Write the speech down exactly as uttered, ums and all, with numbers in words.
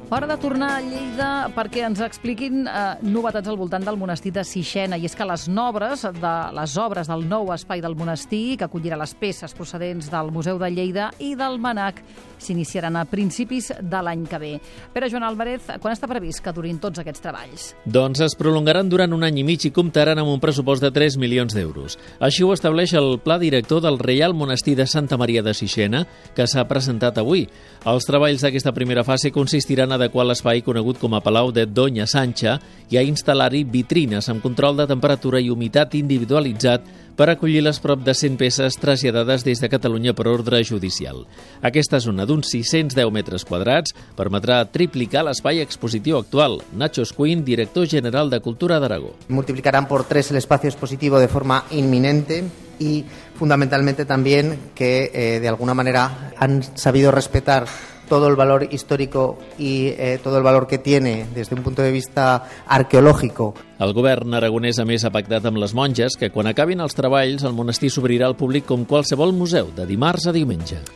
Hora de tornar a Lleida perquè ens expliquin eh, novetats al voltant del monestir de Sixena. I és que les obres, de, les obres del nou espai del monestir, que acollirà les peces procedents del Museu de Lleida i del MANAC, s'iniciaran a principis de l'any que ve. Pere Joan Álvarez, quan està previst que durin tots aquests treballs? Doncs es prolongaran durant un any i mig i comptaran amb un pressupost de tres milions d'euros. Així ho estableix el pla director del Reial Monestir de Santa Maria de Sixena, que s'ha presentat avui. Els treballs d'aquesta primera fase consistiran a adequar l'espai conegut com a Palau de Doña Sancha i a instal·lar-hi vitrines amb control de temperatura i humitat individualitzat per acollir les prop de cent peces traslladades des de Catalunya per ordre judicial. Aquesta zona d'uns sis-cents deu metres quadrats permetrà triplicar l'espai expositiu actual. Nacho Escuín, director general de Cultura d'Aragó. Multiplicarán por tres el espacio expositivo de forma inminente y fundamentalmente también que eh, de alguna manera han sabido respetar todo el valor histórico y eh, todo el valor que tiene desde un punto de vista arqueológico. El govern aragonès, a més, ha pactat amb les monges que quan acabin els treballs el monestir s'obrirà al públic com qualsevol museu, de dimarts a diumenge.